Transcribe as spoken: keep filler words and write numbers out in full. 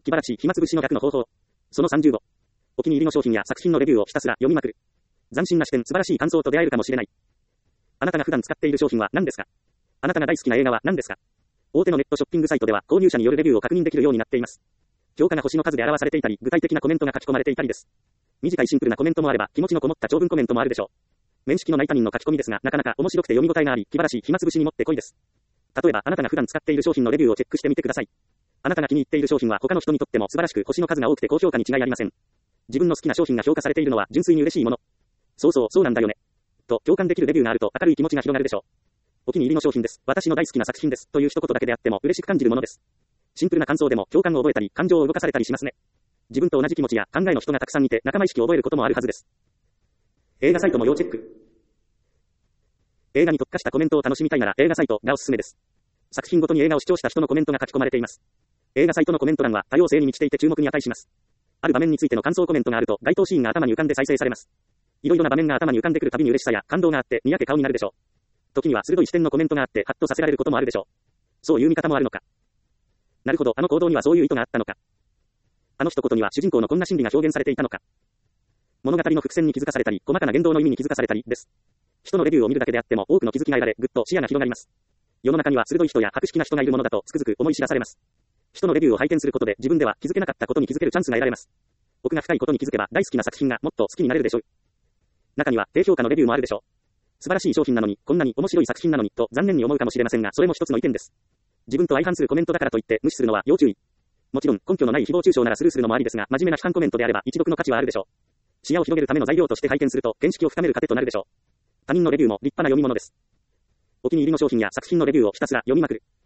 気晴らしい暇つぶしの逆の方法。そのさんじゅうご。お気に入りの商品や作品のレビューをひたすら読みまくる。斬新な視点、素晴らしい感想と出会えるかもしれない。あなたが普段使っている商品は何ですか？あなたが大好きな映画は何ですか？大手のネットショッピングサイトでは購入者によるレビューを確認できるようになっています。評価が星の数で表されていたり、具体的なコメントが書き込まれていたりです。短いシンプルなコメントもあれば、気持ちのこもった長文コメントもあるでしょう。面識のない他人の書き込みですが、なかなか面白くて読み応えがあり、気晴らしい暇つぶしにもってこいです。例えば、あなたが普段使っている商品のレビューをチェックしてみてください。あなたが気に入っている商品は他の人にとっても素晴らしく星の数が多くて高評価に違いありません。自分の好きな商品が評価されているのは純粋に嬉しいもの。そうそう、そうなんだよね。と共感できるレビューがあると明るい気持ちが広がるでしょう。お気に入りの商品です。私の大好きな作品です。という一言だけであっても嬉しく感じるものです。シンプルな感想でも共感を覚えたり、感情を動かされたりしますね。自分と同じ気持ちや考えの人がたくさんいて仲間意識を覚えることもあるはずです。映画サイトも要チェック。映画に特化したコメントを楽しみたいなら映画サイトがおすすめです。作品ごとに映画を視聴した人のコメントが書き込まれています。映画サイトのコメント欄は多様性に満ちていて注目に値します。ある場面についての感想コメントがあると該当シーンが頭に浮かんで再生されます。いろいろな場面が頭に浮かんでくるたびに嬉しさや感動があってにやけ顔になるでしょう。時には鋭い視点のコメントがあってハッとさせられることもあるでしょう。そういう見方もあるのか。なるほど、あの行動にはそういう意図があったのか。あの一言には主人公のこんな心理が表現されていたのか。物語の伏線に気づかされたり、細かな言動の意味に気づかされたりです。人のレビューを見るだけであっても多くの気づきが得られ、ぐっと視野が広がります。世の中には鋭い人や博識な人がいるものだとつくづく思い知らされます。人のレビューを拝見することで自分では気づけなかったことに気づけるチャンスが得られます。奥が深いことに気づけば大好きな作品がもっと好きになれるでしょう。中には低評価のレビューもあるでしょう。素晴らしい商品なのに、こんなに面白い作品なのにと残念に思うかもしれませんが、それも一つの意見です。自分と相反するコメントだからといって無視するのは要注意。もちろん根拠のない誹謗中傷ならスルーするのもありですが、真面目な批判コメントであれば一読の価値はあるでしょう。視野を広げるための材料として拝見すると見識を深める糧となるでしょう。他人のレビューも立派な読み物です。お気に入りの商品や作品のレビューをひたすら読みまくる。